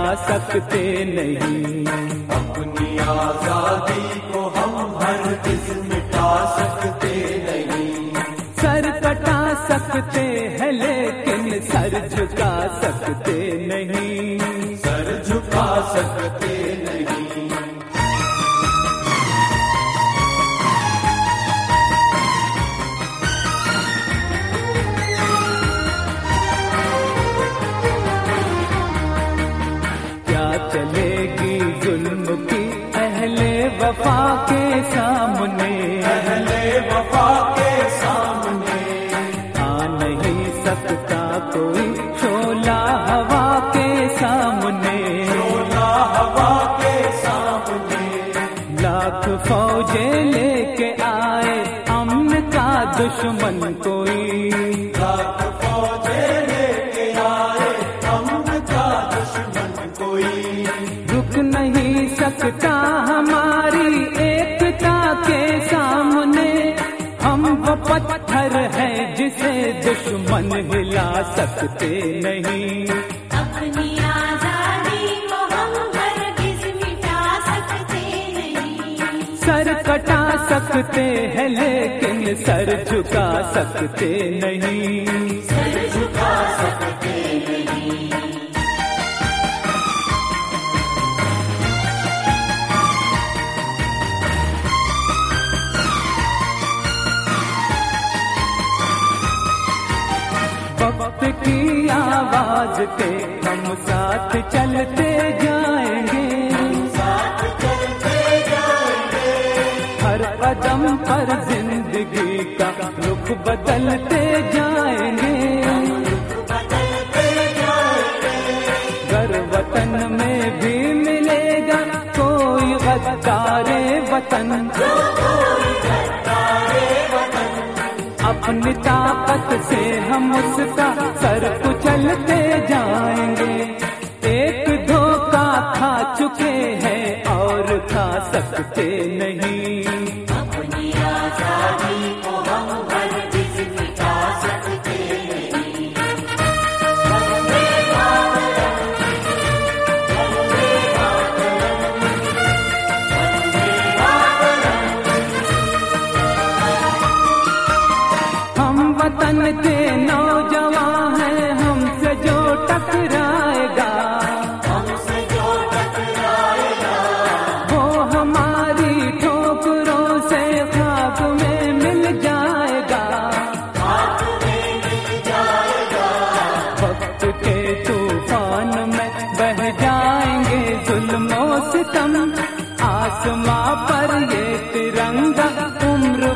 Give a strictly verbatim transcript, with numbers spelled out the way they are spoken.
सकते नहीं। अपनी आजादी को हम हरगिज़ मिटा सकते नहीं। सर कटा सकते हैं लेकिन सर झुका सकते नहीं। सर झुका सकते नहीं। चलेगी जुल्म की अहले वफा के सामने। अहले वफा के सामने आ नहीं सकता कोई शोला हवा के सामने। शोला हवा के सामने लाख फौजे लेके आए अमन का दुश्मन कोई। लाख फौजे लेके आए अमन का दुश्मन कोई। रुक नहीं सकता हमारी एकता के सामने। हम वो पत्थर हैं जिसे दुश्मन हिला सकते नहीं। अपनी आजादी को हम हरगिज़ मिटा सकते नहीं। सर कटा सकते हैं लेकिन सर झुका सकते नहीं। सर झुका सकते नहीं। वक्त की आवाज के हम साथ चलते जाएंगे। साथ चलते जाएंगे। हर कदम पर जिंदगी का रुख बदलते जाएंगे। बदलते जाएंगे। घर वतन में भी मिलेगा कोई गद्दारे वतन। कोई गद्दारे वतन अपनी ताकत से हम उसका सर कुचलते जाएंगे। एक धोखा खा चुके हैं और खा सकते नहीं। अपनी आजादी को हम हरगिज़ मिटा सकते नहीं। वंदे मातरम, वंदे मातरम, वंदे मातरम। हम वतन के नौजवान हैं, हमसे जो टकराएगा हमसे जो टकराएगा वो हमारी ठोकरों से खाक में मिल जाएगा। खाक में मिल जाएगा। वक्त के तूफान में बह जाएंगे जुल्मों सितम। आसमां पर ये तिरंगा उम्र